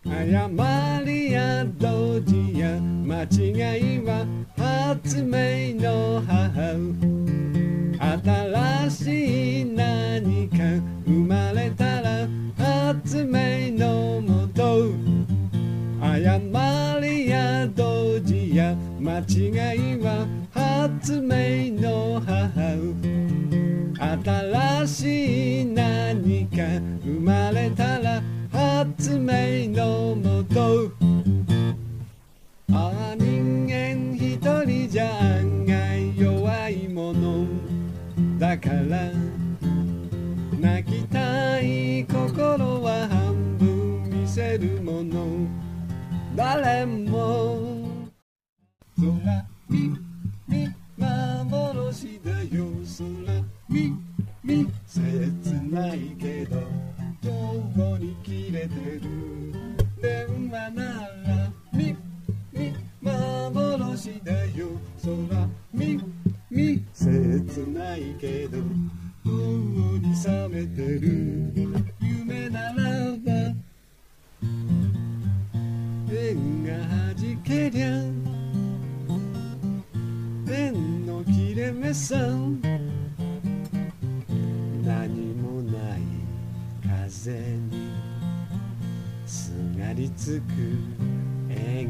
誤りやドジや間違いは発明の母。新しい何か生まれたら発明のもと。誤りやドジや間違いは発明の母。新しい何か生まれたら発明のもと。ああ人間一人じゃ案外弱いものだから、泣きたい心は半分見せるもの。誰も空見幻だよ。空見切ないけどどこに切れてる。電話なら幻だよ。空見切ないけどどこに覚めてる。夢ならば縁が弾けりゃ縁の切れ目さん。何もない風にすがりつく縁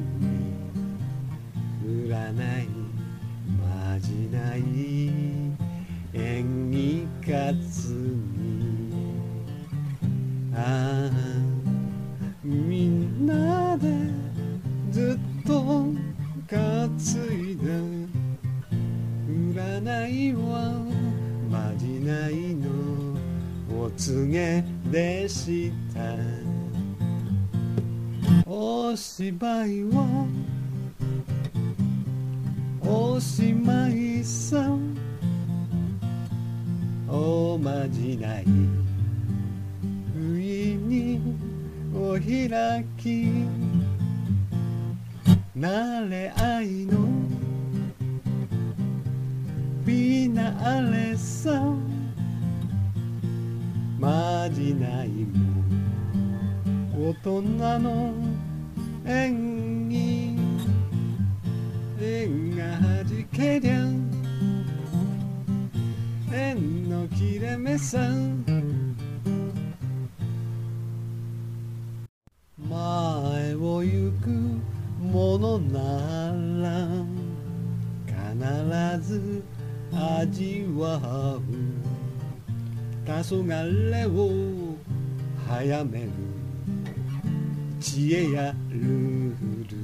に占いまじない縁に勝つに。ああみんなでずっと担いだ占いはまじないのお告げでした。お芝居はおしまいさ。おまじない不意にお開き。慣れ合いのフィナーレさ。まじないも大人の演技。縁が弾けりゃ縁の切れ目さ。前を行くものなら必ず味わう。黄昏を早める知恵やルール。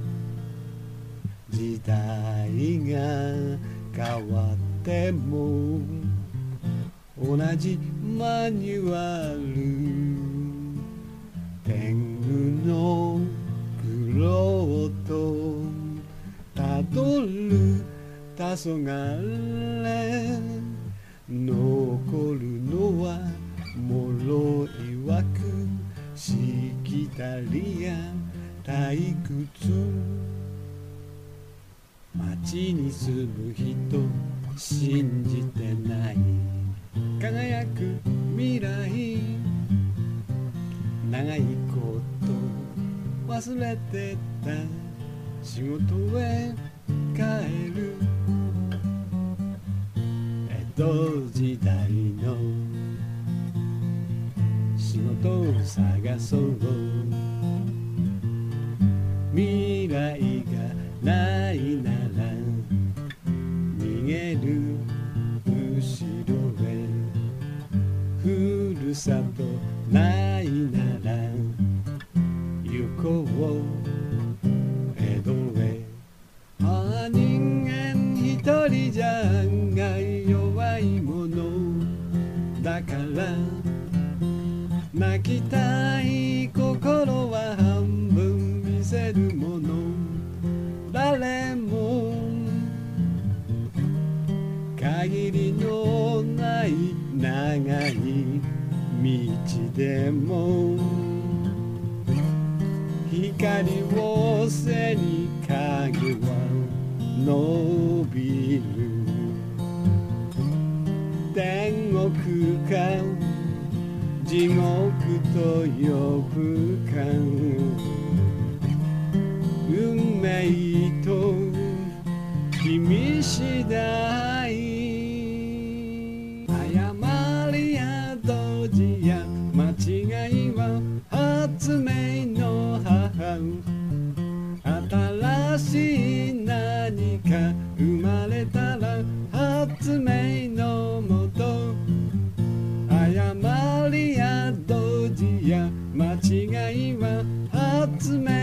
時代が変わっても同じマニュアル。天狗の苦労とたどる黄昏。残るのは脆い枠。しきたりや退屈。街に住む人信じてない輝く未来。長いこと忘れてた仕事へ帰る。江戸時代の仕事を探そう。未来がないなら逃げる後ろへ。ふるさとないなら行こう江戸へ。ああ人間一人じゃ案外弱いものだから、泣きたい心は半分見せるもの。誰も限りのない長い道でも光を背に影は伸びる。天国か地獄と呼ぶか。 次第誤りやドジや間違いは発明の母。新しい何か生まれたら発明のもと。誤りやドジや間違いは発明